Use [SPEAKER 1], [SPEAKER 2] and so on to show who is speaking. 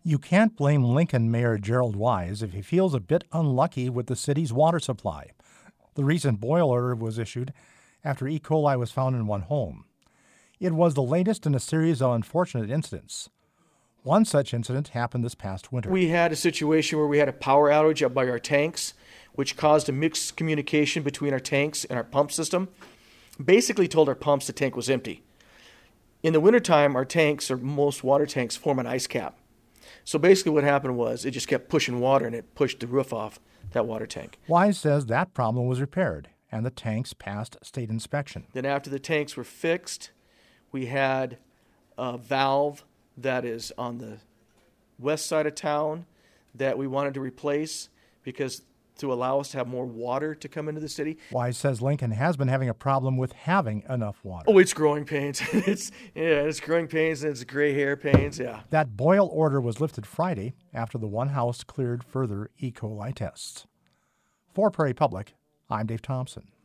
[SPEAKER 1] You can't blame Lincoln Mayor Gerald Wise if he feels a bit unlucky with the city's water supply. The recent boil order was issued after E. coli was found in one home. It was the latest in a series of unfortunate incidents. One such incident happened this past winter.
[SPEAKER 2] We had a situation where we had a power outage up by our tanks, which caused a mixed communication between our tanks and our pump system. Basically told our pumps the tank was empty. In the wintertime, our tanks, or most water tanks, form an ice cap. So basically what happened was it just kept pushing water and it pushed the roof off that water tank.
[SPEAKER 1] Wise says that problem was repaired and the tanks passed state inspection.
[SPEAKER 2] Then after the tanks were fixed, we had a valve that is on the west side of town that we wanted to replace because to allow us to have more water to come into the city.
[SPEAKER 1] Wise says Lincoln has been having a problem with having enough water.
[SPEAKER 2] Oh, it's growing pains. It's growing pains and it's gray hair pains, yeah.
[SPEAKER 1] That boil order was lifted Friday after the one house cleared further E. coli tests. For Prairie Public, I'm Dave Thompson.